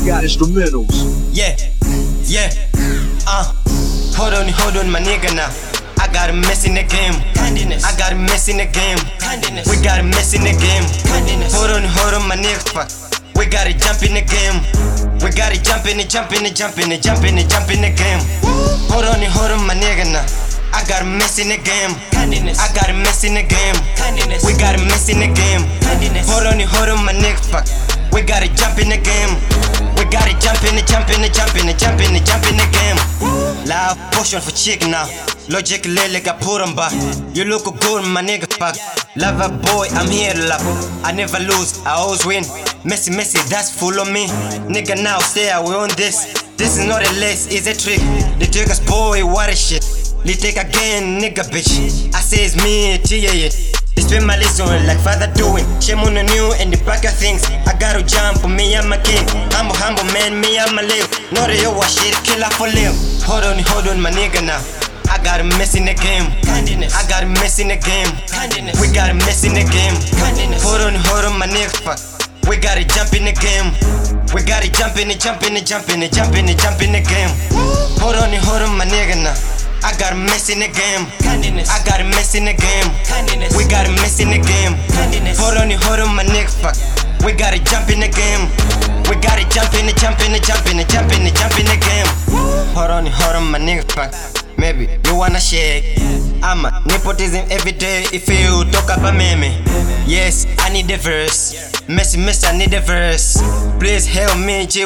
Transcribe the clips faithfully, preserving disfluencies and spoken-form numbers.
got instrumentals. Yeah, yeah, uh. Hold on, hold on, my nigga now. I got a mess in the game. I got a mess in the game. We got a mess in the game. Hold on, hold on, my nigga. Fuck. We gotta jump in the game. We gotta jump in it, jump in it, jump in it, jump in it, jump in the game. Hold on, hold on, my nigga now. I got a mess in the game. I got a mess in the game. We got a mess in the game. Hold on, hold on, my nigga. Fuck. We gotta jump in the game. We gotta jump in it, jump in it, jump in it, jump in it, jump in the game. Loud potion for chick now. Logic lele got put on back. You look good, my nigga. Fuck. Lover boy, I'm here to love. I never lose, I always win. Messy, messy, that's full of me. Nigga, now stay away on this. This is not a lace, it's a trick. The triggers, boy, what a shit. They take again, nigga, bitch. I say it's me, T A yeah. They spend my list on like father doing. Shame on the new and the back of things. I gotta jump, me, I'm a king. I'm a humble man, me, I'm a live. Not a yo, shit, killer for live. Hold on, hold on, my nigga now. I got a mess in the game. I got a mess in the game. We got a mess in the game. Hold on, hold on, my nigga. Fuck. We gotta jump in the game. We gotta jump in it, jump in it, jump in it, jump in it, jump in the game. Hold on, hold on, my nigga now. I got a mess in the game. I got a mess in the game. We got a mess in the game. Hold on, hold on, my nigga. Fuck. We gotta jump in the game. We gotta jump in it, jump in it, jump in it, jump in it, jump in the game. Hold on, hold on, my nigga. Fuck. Maybe you wanna shake. I'm a nepotism every day if you talk about me. Yes, I need a verse. Messy, messy, I need a verse. Please help me, G.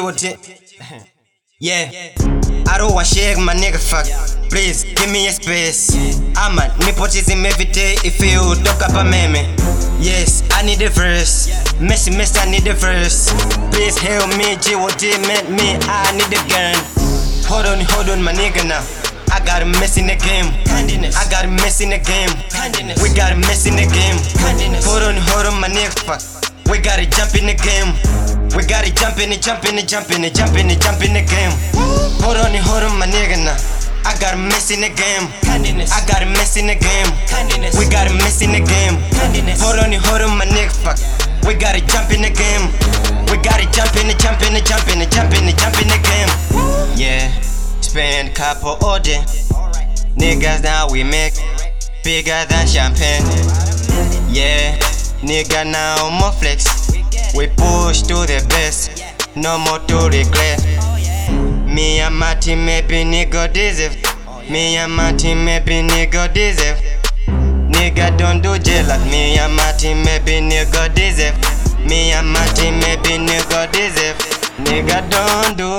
Yeah, I don't wanna shake my nigga. Fuck. Please give me a space. I'm a nepotism every day if you talk about me. Yes, I need a verse. Messy, messy, I need a verse. Please help me, G. What meant me? I need a gun. Hold on, hold on, my nigga now. I got a mess in the game. I got a mess in the game. We got a mess in the game. Hold on, hold on, my nigga. Fuck. We gotta jump in the game. We gotta jump in it, jump in it, jump in it, jump in it, jump in the game. Hold on, hold on, my nigga now. I got a mess in the game. I got a mess in the game. We got a mess in the game. Hold on, hold on, my nigga. Fuck. We gotta jump in the game. We gotta jump in it, jump in it, jump in it, jump in it, jump in the game. Yeah. Spend couple all day. Niggas now we make bigger than champagne. Yeah, nigga now more flex. We push to the best, no more to regret. Me and my team maybe nigga deserve. Me and my team maybe nigga deserve. Nigga don't do jail like me and my team maybe nigga deserve. Me and my team maybe nigga deserve. Nigga don't do